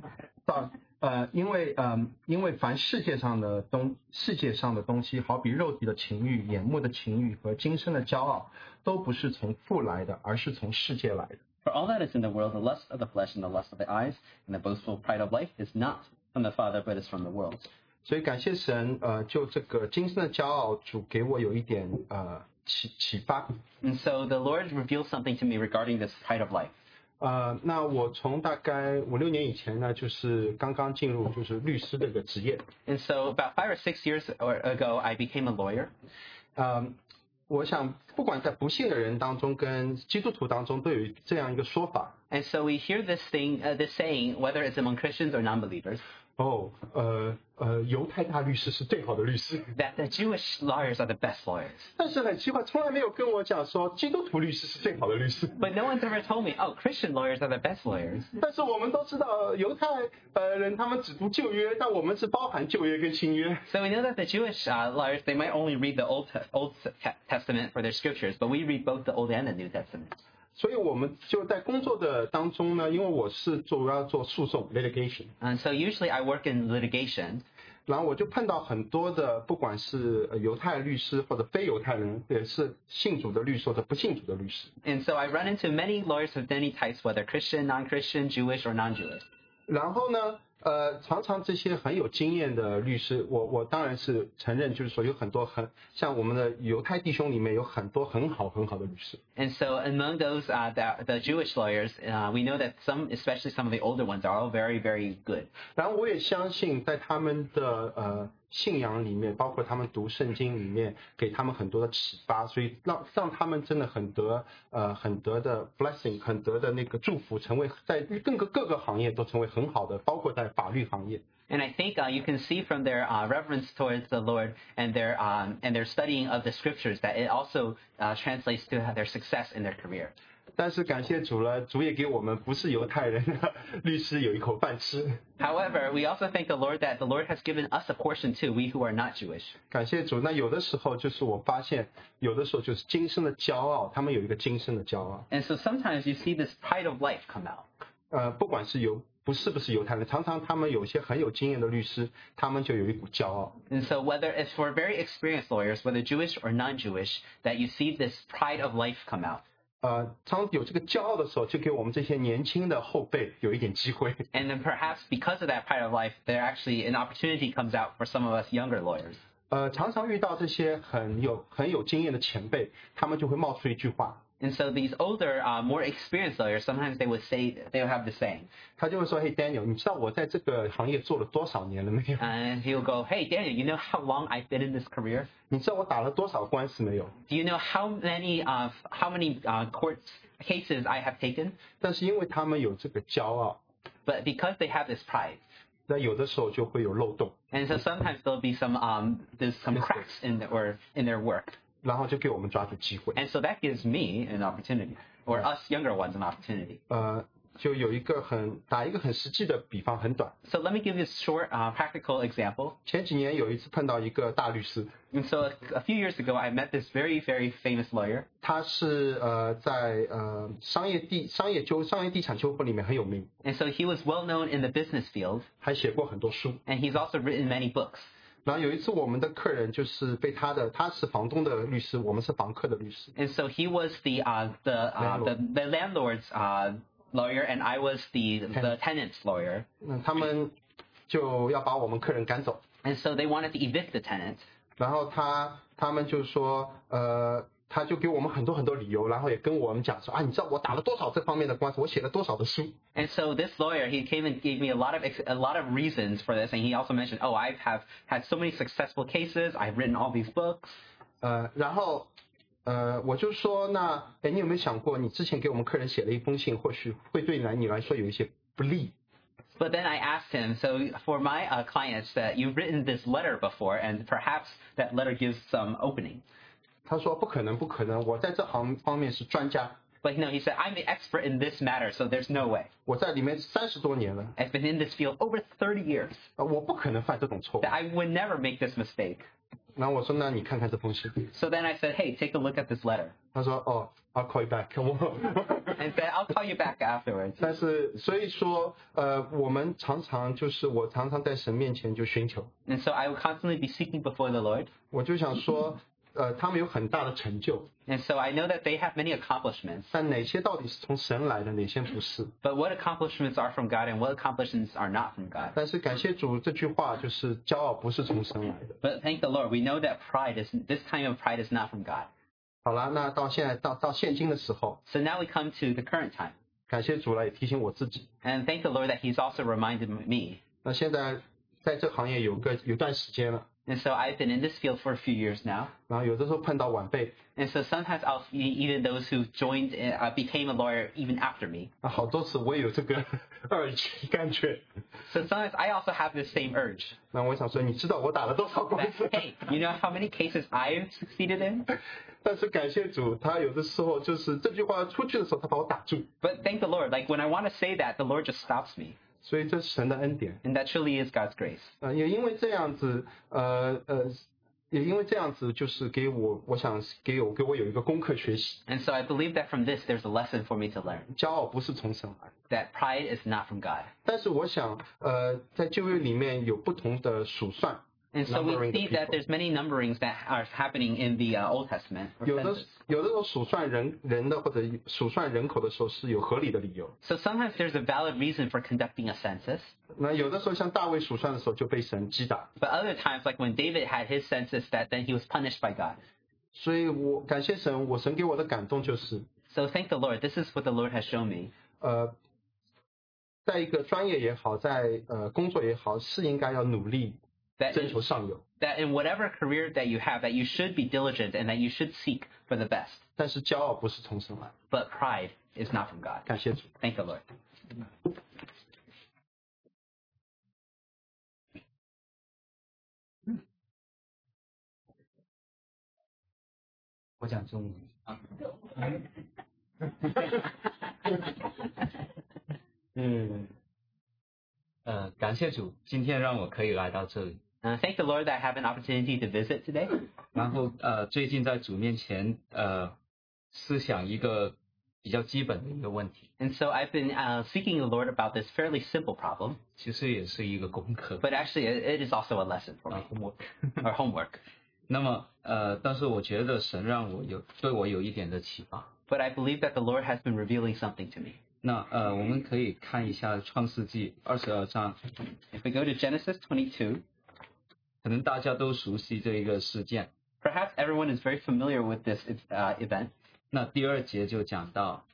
因为凡世界上的东西，好比肉体的情欲、眼目的情欲和今生的骄傲，都不是从父来的，而是从世界来的。 For all that is in the world, the lust of the flesh and the lust of the eyes and the boastful pride of life is not from the Father, but is from the world. 所以感谢神，就这个今生的骄傲，主给我有一点启发。 And so the Lord revealed something to me regarding this pride of life. 那我从大概5-6年以前呢，就是刚刚进入就是律师这个职业。 And so about 5 or 6 years ago, I became a lawyer. 我想不管在不信的人当中跟基督徒当中都有这样一个说法。 And so we hear this saying, whether it's among Christians or non-believers. 犹太大律师是最好的律师。 That the Jewish lawyers are the best lawyers. 但是很奇怪，从来没有跟我讲说基督徒律师是最好的律师。 But no one's ever told me, oh, Christian lawyers are the best lawyers. 但是我们都知道，犹太人他们只读旧约，但我们是包含旧约跟新约。 So we know that the Jewish lawyers, they might only read the Old Testament for their scriptures, but we read both the Old and the New Testament. 所以我们就在工作的当中呢，因为我是主要做诉讼 litigation. And so usually I work in litigation. 然后我就碰到很多的，不管是犹太律师或者非犹太人，也是信主的律师或者不信主的律师。 And so I run into many lawyers of many types, whether Christian, non-Christian, Jewish, or non-Jewish. 然后呢，常常这些很有经验的律师，我当然是承认，就是说有很多像我们的犹太弟兄里面有很多很好的律师。 And so among those, the Jewish lawyers, we know that some, especially some of the older ones, are all very, very good. 然后我也相信，在他们的信仰里面，包括他们读圣经里面，给他们很多的启发，所以让他们真的很得的 blessing， 很得的那个祝福，成为在各个行业都成为很好的，包括在法律行业。 And I think you can see from their reverence towards the Lord and their studying of the scriptures that it also translates to their success in their career. 但是感谢主了，主也给我们不是犹太人的律师有一口饭吃。 However, we also thank the Lord that the Lord has given us a portion too, we who are not Jewish. 感谢主。那有的时候就是我发现，有的时候就是今生的骄傲，他们有一个今生的骄傲。 And so sometimes you see this pride of life come out. 不管是不是犹太人，常常他们有些很有经验的律师，他们就有一股骄傲。 And so whether it's for very experienced lawyers, whether Jewish or non-Jewish, that you see this pride of life come out. 常有这个骄傲的时候，就给我们这些年轻的后辈有一点机会。 And then perhaps because of that pride of life, there actually an opportunity comes out for some of us younger lawyers. 常常遇到这些很有经验的前辈，他们就会冒出一句话。 And so these older, more experienced lawyers, sometimes they would have the saying. 他就会说 ，Hey Daniel， 你知道我在这个行业做了多少年了没有 And he'll go, Hey Daniel, you know how long I've been in this career? 你知道我打了多少官司没有 Do you know how many court cases I have taken? 但是因为他们有这个骄傲， But because they have this pride, 那有的时候就会有漏洞， and so sometimes there'll be some cracks in their work. 然后就给我们抓住机会。 And so that gives me an opportunity, or us younger ones an opportunity. 就有打一个很实际的比方，很短。 So let me give you a short, practical example. 前几年有一次碰到一个大律师， And so a few years ago, I met this very, very famous lawyer. 他是在商业地产纠纷里面很有名， And so he was well known in the business field, 还写过很多书。 and he's also written many books. 然后有一次我们的客人就是被他是房东的律师，我们是房客的律师。 And so he was the landlord's lawyer, and I was the tenant's lawyer. 他们就要把我们客人赶走， And so they wanted to evict the tenant. 然后他们就说他就给我们很多理由，然后也跟我们讲说你知道我打了多少这方面的官司，我写了多少的书。 And so this lawyer, he came and gave me a lot of reasons for this, and he also mentioned, I have had so many successful cases, I've written all these books. 然后我就说你有没有想过，你之前给我们客人写了一封信，或许会对你来说有一些不利。 But then I asked him, so for my clients, that you've written this letter before, and perhaps that letter gives some opening. 他说不可能，我在这方面是专家。 But he said, I'm the expert in this matter, so there's no way. 我在里面30多年了。 I've been in this field over 30 years. 我不可能犯这种错误。 That I would never make this mistake. 然后我说，那你看看这封信。 So then I said, hey, take a look at this letter. 他说I'll call you back. And said, I'll call you back afterwards. 但是所以说我们常常在神面前就寻求。 And so I will constantly be seeking before the Lord. 我就想说他们有很大的成就。 And so I know that they have many accomplishments. 但哪些到底是从神来的，哪些不是？ But what accomplishments are from God and what accomplishments are not from God? 但是感谢主，这句话就是骄傲不是从神来的。 But thank the Lord, we know that this kind of pride is not from God. 好了，那到现今的时候， So now we come to the current time. 感谢主了，也提醒我自己。 And thank the Lord that He's also reminded me. 那现在在这行业有段时间了。 And so I've been in this field for a few years now. 然后有的时候碰到晚辈。 And so sometimes I'll see even those who became a lawyer even after me. 好多次我也有这个urge感觉。 So sometimes I also have this same urge. 那我想说，你知道我打了多少官司 Hey, you know how many cases I've succeeded in? 但是感谢主，他有的时候就是这句话出去的时候，他把我打住。 But thank the Lord, like when I want to say that, the Lord just stops me. 所以这是神的恩典。 And that truly is God's grace. 也因为这样子， 也因为这样子，就是我想给我有一个功课学习。 And so I believe that from this there's a lesson for me to learn. 骄傲不是从神来。 That pride is not from God. 但是我想，在旧约里面有不同的数算。 And so we see that there's many numberings that are happening in the Old Testament. 有的时候数算人的或者数算人口的时候是有合理的理由。 So sometimes there's a valid reason for conducting a census. 那有的时候像大卫数算的时候就被神击打。 But other times, like when David had his census, that then he was punished by God. 所以我感谢神，神给我的感动就是。 So thank the Lord. This is what the Lord has shown me. 在一个专业也好，在工作也好，是应该要努力。 That in whatever career that you have, that you should be diligent and that you should seek for the best. 但是骄傲不是从神来。 But pride is not from God. 感谢主。 Thank the Lord. 我讲中文啊。感谢主，今天让我可以来到这里。 Thank the Lord that I have an opportunity to visit today. 然后最近在主面前思想一个比较基本的一个问题。 And so I've been seeking the Lord about this fairly simple problem. 其实也是一个功课。 But actually, it is also a lesson for me. Or homework. 那么但是我觉得神让我对我有一点的启发。 But I believe that the Lord has been revealing something to me. 那我们可以看一下创世纪22章。 If we go to Genesis 22. 可能大家都熟悉这一个事件。 Perhaps everyone is very familiar with this event. 那第2节就讲到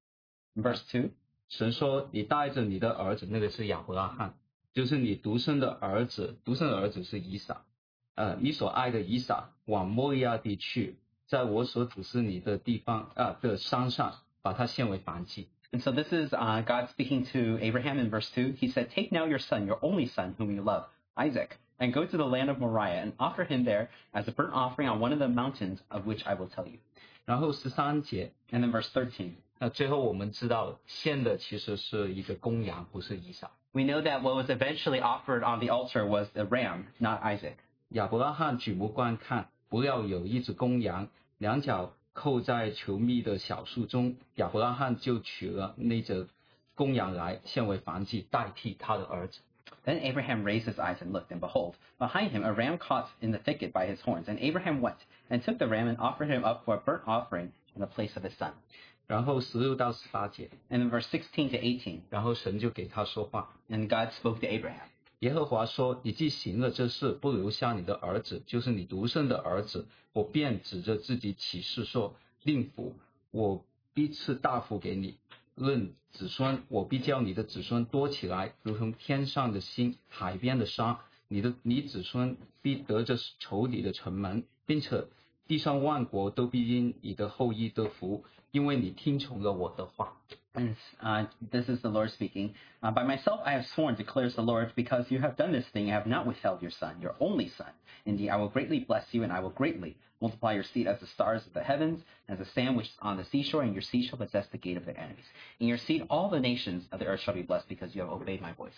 ，Verse 2， 神说：“你带着你的儿子，那个是亚伯拉罕，就是你独生的儿子，独生的儿子是以撒，你所爱的以撒，往摩利亚地去，在我所指示你的地方的山上，把它献为燔祭。” And so this is God speaking to Abraham in verse 2. He said, "Take now your son, your only son, whom you love, Isaac, and go to the land of Moriah and offer him there as a burnt offering on one of the mountains of which I will tell you." 然后13节 ，and then verse 13. 那最后我们知道献的其实是一个公羊，不是以撒。 We know that what was eventually offered on the altar was a ram, not Isaac. 亚伯拉罕举目观看，不料有一只公羊，两脚扣在球密的小树中，亚伯拉罕就取了那只公羊来献为燔祭，代替他的儿子。 Then Abraham raised his eyes and looked, and behold, behind him a ram caught in the thicket by his horns. And Abraham went and took the ram and offered him up for a burnt offering in the place of his son. 然后16到18节 And in verse 16 to 18. 然后神就给他说话 And God spoke to Abraham. 耶和华说：“你既行了这事，不留下你的儿子，就是你独生的儿子，我便指着自己起誓说：令福，我必赐大福给你。论子孙，我必叫你的子孙多起来，如同天上的星，海边的沙。你子孙必得着仇敌的城门，并且地上万国都必因你的后裔得福，因为你听从了我的话。” And this is the Lord speaking. By myself I have sworn, declares the Lord, because you have done this thing, and have not withheld your son, your only son. Indeed, I will greatly bless you, and I will greatly multiply your seed as the stars of the heavens, as the sand which is on the seashore, and your seed shall possess the gate of their enemies. In your seed all the nations of the earth shall be blessed, because you have obeyed my voice.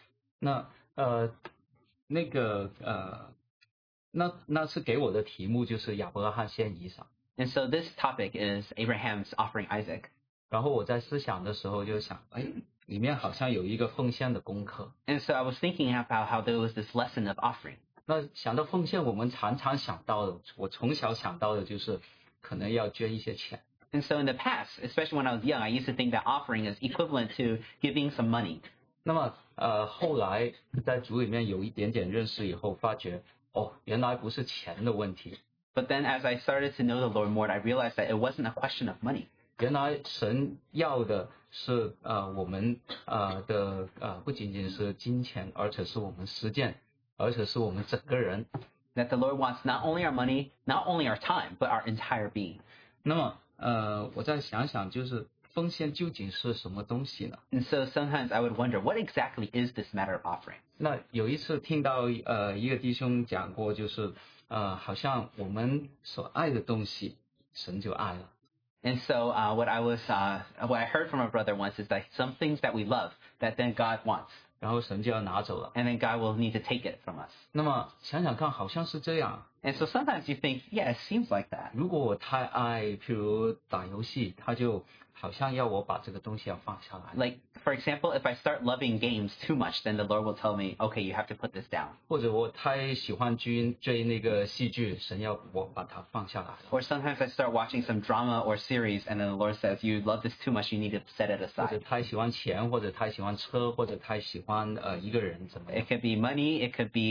那次给我的题目就是亚伯拉罕献以撒。 And so this topic is Abraham's offering Isaac. 然后我在思想的时候就想，里面好像有一个奉献的功课。 And so I was thinking about how there was this lesson of offering. 那想到奉献，我们常常想到的，我从小想到的就是可能要捐一些钱。 And so in the past, especially when I was young, I used to think that offering is equivalent to giving some money. 那么后来在主里面有一点点认识以后，发觉原来不是钱的问题。 But then as I started to know the Lord more, I realized that it wasn't a question of money. 原来神要的是我们的不仅仅是金钱，而且是我们实践，而且是我们整个人。 That the Lord wants not only our money, not only our time, but our entire being. 那么我再想想，就是奉献究竟是什么东西呢？ And so sometimes I would wonder, what exactly is this matter of offering? 那有一次听到一个弟兄讲过，就是好像我们所爱的东西，神就爱了。 And so what I heard from a brother once is that some things that we love, that then God wants. 然后神就要拿走了。 And then God will need to take it from us. 那么想想看，好像是这样。 And so sometimes you think, yeah, it seems like that. 如果我太爱，譬如打游戏，他就好像要我把这个东西要放下来。 Like, for example, if I start loving games too much, then the Lord will tell me, okay, you have to put this down. 或者我太喜欢追那个戏剧，神要我把它放下来。 Or sometimes I start watching some drama or series, and then the Lord says, you love this too much, you need to set it 或者 aside. 太喜欢钱，或者太喜欢车，或者太喜欢一个人怎么样 It？ could be money, it could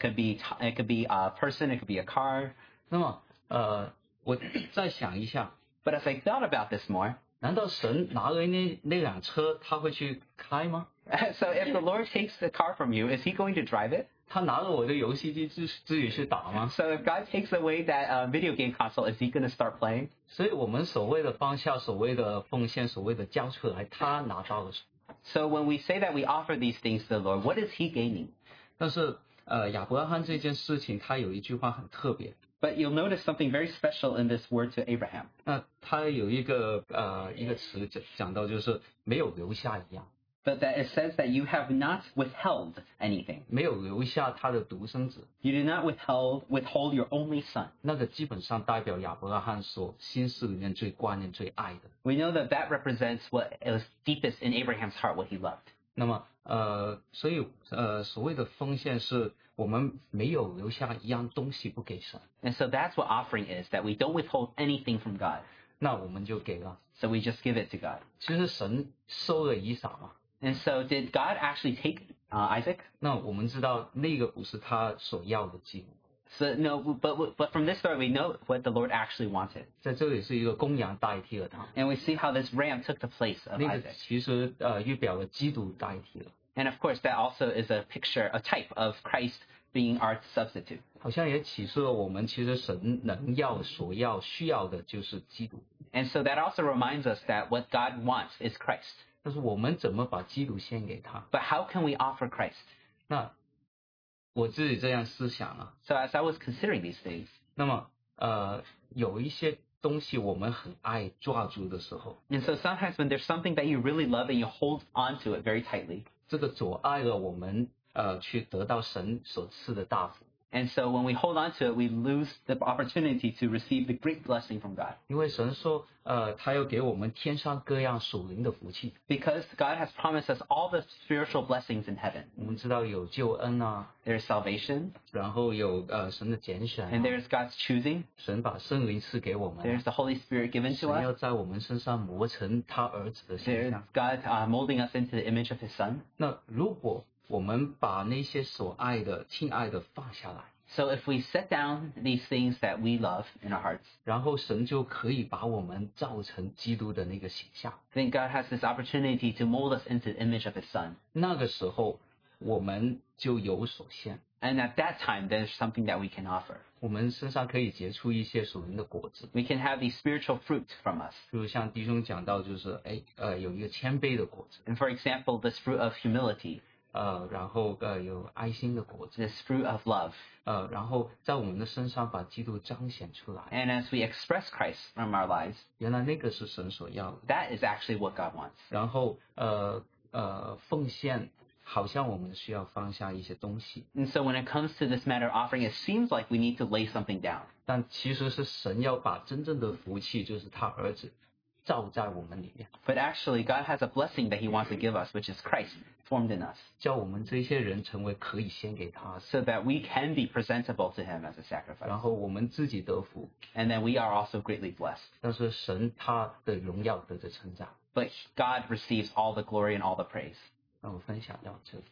be a person, it could be a car. 那么我再想一下， But as I thought about this more, 难道神拿了那辆车，他会去开吗？ so if the Lord takes the car from you, is he going to drive it? 他拿了我的游戏机自己去打吗？ So if God takes away that video game console, is he going to start playing? 所以我们所谓的放下，所谓的奉献，所谓的交出来，他拿到了什么？ So when we say that we offer these things to the Lord, what is he gaining? 但是亚伯拉罕这件事情，他有一句话很特别。 But you'll notice something very special in this word to Abraham. 那他有一个词讲到就是没有留下一样， But that it says that you have not withheld anything. 没有留下他的独生子， You did not withhold your only son. 那个基本上代表亚伯拉罕所心思里面最挂念、最爱的。 We know that that represents what was deepest in Abraham's heart, what he loved. 那么所以所谓的奉献是我们没有留下一样东西不给神， And so that's what offering is, that we don't withhold anything from God. 那我们就给了。 So we just give it to God. 其实神收了以撒嘛， And so did God actually take Isaac? 那我们知道那个不是他所要的祭物， So no, but from this story we know what the Lord actually wanted. 在这里是一个公羊代替了他， And we see how this ram took the place of 那个 Isaac. 其实预表了基督代替了。 And of course that also is a picture, a type of Christ being our substitute. 好像也启示了我们，其实神能要、所要、需要的就是基督。 And so that also reminds us that what God wants is Christ. 但是我们怎么把基督献给他？ But how can we offer Christ? 那我自己这样思想啊， So as I was considering these things, 那么有一些东西我们很爱抓住的时候， and so sometimes when there's something that you really love and you hold on to it very tightly, 这个阻碍了我们去得到神所赐的大福。 and so when we hold on to it, we lose the opportunity to receive the great blessing from God. 因为神说，他要给我们天上各样属灵的福气。 Because God has promised us all the spiritual blessings in heaven. 我们知道有救恩啊， There's salvation, 然后有神的拣选、 and there's God's choosing. 神把圣灵赐给我们、 There's the Holy Spirit given 神 to 要 us. 在我们身上磨成他儿子的形 There's 象。 God molding us into the image of His Son. 那如果我们把那些所爱的、亲爱的放下来， So if we set down these things that we love in our hearts, 然后神就可以把我们造成基督的那个形象。 then God has this opportunity to mold us into the image of His Son. 那个时候我们就有所献， And at that time, there's something that we can offer. 我们身上可以结出一些属灵的果子。 We can have these spiritual fruit from us. 比如像弟兄讲到，就是有一个谦卑的果子， And for example, this fruit of humility, 然后有爱心的果子， this fruit of love. 然后在我们的身上把基督彰显出来。 And as we express Christ from our lives, 原来那个是神所要的。 that is actually what God wants. 然后奉献，好像我们需要放下一些东西， And so when it comes to this matter of offering, it seems like we need to lay something down. 但其实是神要把真正的福气，就是他儿子，造在我们里面， But actually, God has a blessing that He wants to give us, which is Christ formed in us, 叫我们这些人成为可以献给他， so that we can be presentable to Him as a sacrifice. 然后我们自己得福， And then we are also greatly blessed. 但是神他的荣耀得着成长。 But God receives all the glory and all the praise. 那我分享到这里。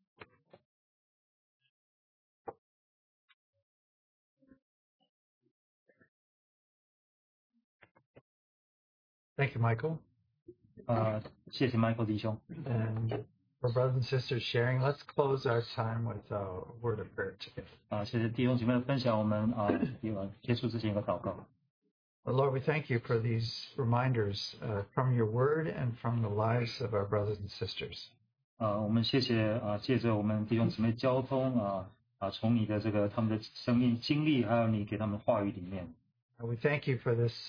Thank you, Michael. 谢谢 Michael 弟兄。 And for brothers and sisters sharing, let's close our time with a word of prayer together. 谢谢弟兄姐妹的分享，我们结束之前有个祷告。 Lord, we thank you for these reminders from your word and from the lives of our brothers and sisters. 我们谢谢借着我们弟兄姊妹交通从你的他们的生命经历，还有你给他们话语里面， We thank you for this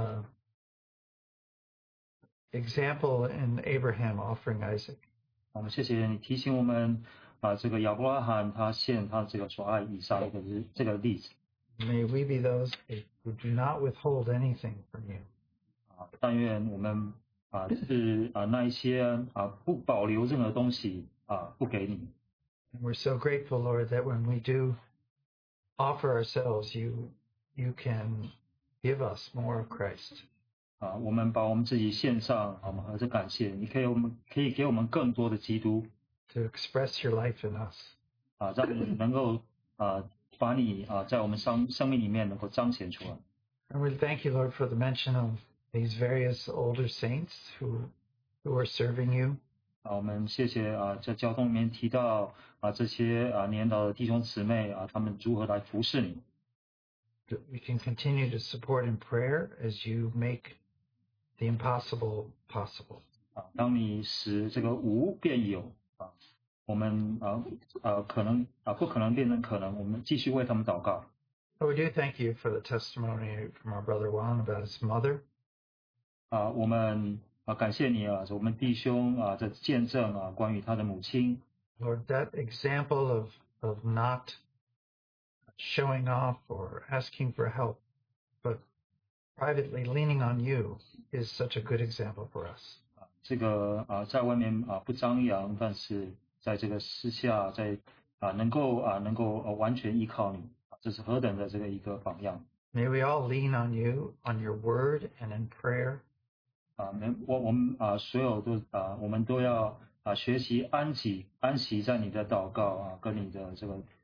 example in Abraham offering Isaac. 我们谢谢你提醒我们亚伯拉罕他献他所爱以撒的这个例子。 May we be those who do not withhold anything from you. 但愿我们是那一些不保留任何东西不给你。 And we're so grateful, Lord, that when we do offer ourselves, you can give us more of Christ. 我们把我们自己献上，我们何止感谢你，可以给我们更多的基督。 To express your life in us. 让你能够把你在我们生命里面能够彰显出来。 And we thank you, Lord, for the mention of these various older saints who are serving you. 我们谢谢在交通里面提到这些年老的弟兄姊妹他们如何来服侍你。 We can continue to support in prayer as you make the impossible possible. 当你使这个无变有我们可能不可能变成可能，我们继续为他们祷告。 We do thank you for the testimony from our brother Juan about his mother. 我们感谢你我们弟兄在见证关于他的母亲。 Lord, that example of not showing off or asking for help, but privately leaning on you is such a good example for us. 这个在外面不张扬，但是在这个私下在能够完全依靠你，这是何等的这个一个榜样。 May we all lean on you, on your word and in prayer. 我们所有都我们都要学习安息在你的祷告跟你的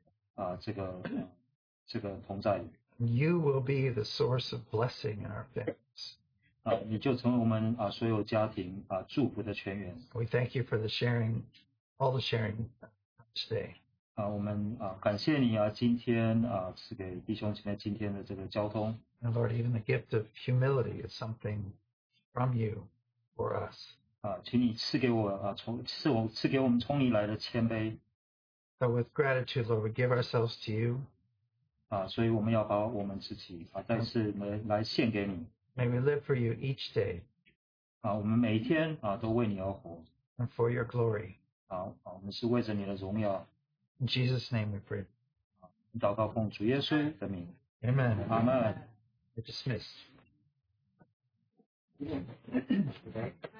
这个同在。 You will be the source of blessing in our families. 你就成为我们所有家庭祝福的泉源。 We thank you for all the sharing today. 我们感谢你今天赐给弟兄姐妹今天的这个交通。 And Lord, even the gift of humility is something from you for us. 请你赐给我赐给我们从你来的谦卑。 So with gratitude, Lord, we give ourselves to you. 所以我们要把我们自己再次来献给你。 May we live for you each day. 我们每一天都为你而活。 And for your glory. 我们是为着你的荣耀。 In Jesus' name we pray. 祷告奉主耶稣的名。 Amen. Amen. You're dismissed.